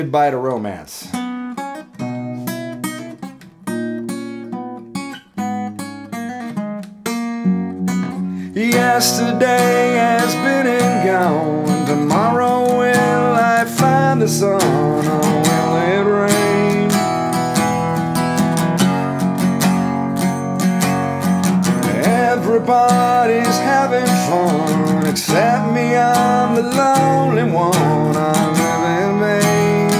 Goodbye to romance. Yesterday has been and gone. Tomorrow will I find the sun, or will it rain? Everybody's having fun except me, I'm the lonely one.